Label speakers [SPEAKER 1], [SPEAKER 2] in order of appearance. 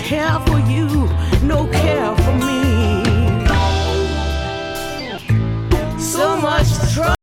[SPEAKER 1] care for you, no care for me. So much trouble.